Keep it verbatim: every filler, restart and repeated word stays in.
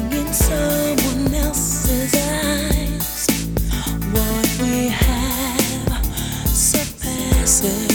in someone else's eyes. What we have surpasses